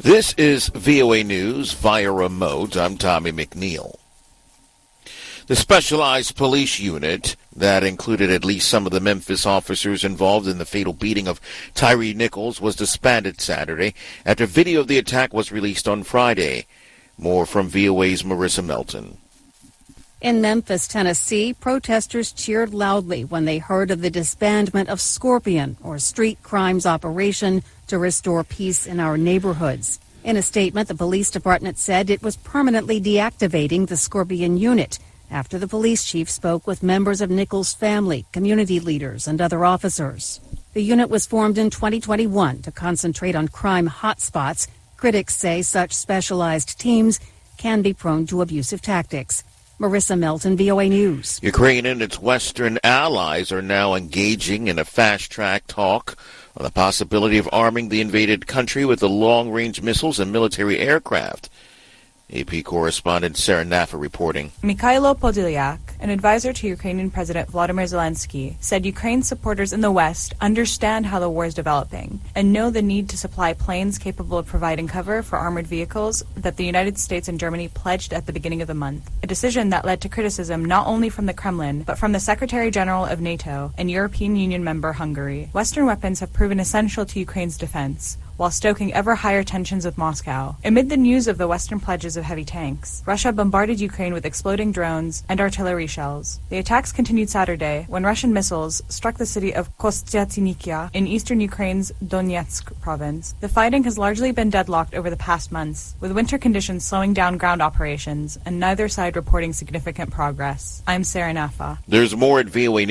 This is VOA News via remote. I'm Tommy McNeil. The specialized police unit that included at least some of the Memphis officers involved in the fatal beating of Tyree Nichols was disbanded Saturday after video of the attack was released on Friday. More from VOA's Marissa Melton. In Memphis, Tennessee, protesters cheered loudly when they heard of the disbandment of Scorpion, or Street Crimes Operation, to restore peace in our neighborhoods. In a statement, the police department said it was permanently deactivating the Scorpion unit after the police chief spoke with members of Nichols' family, community leaders, and other officers. The unit was formed in 2021 to concentrate on crime hotspots. Critics say such specialized teams can be prone to abusive tactics. Marissa Melton, VOA News. Ukraine and its Western allies are now engaging in a fast-track talk on the possibility of arming the invaded country with the long-range missiles and military aircraft. AP correspondent Sarah Naffa reporting. Mikhailo Podolyak, an advisor to Ukrainian President Volodymyr Zelensky, said Ukraine supporters in the West understand how the war is developing and know the need to supply planes capable of providing cover for armored vehicles that the United States and Germany pledged at the beginning of the month, a decision that led to criticism not only from the Kremlin, but from the Secretary General of NATO and European Union member Hungary. Western weapons have proven essential to Ukraine's defense, while stoking ever higher tensions with Moscow. Amid the news of the Western pledges of heavy tanks, Russia bombarded Ukraine with exploding drones and artillery shells. The attacks continued Saturday when Russian missiles struck the city of Kostyantynivka in eastern Ukraine's Donetsk province. The fighting has largely been deadlocked over the past months, with winter conditions slowing down ground operations and neither side reporting significant progress. I'm Sarah Naffa. There's more at VOA News.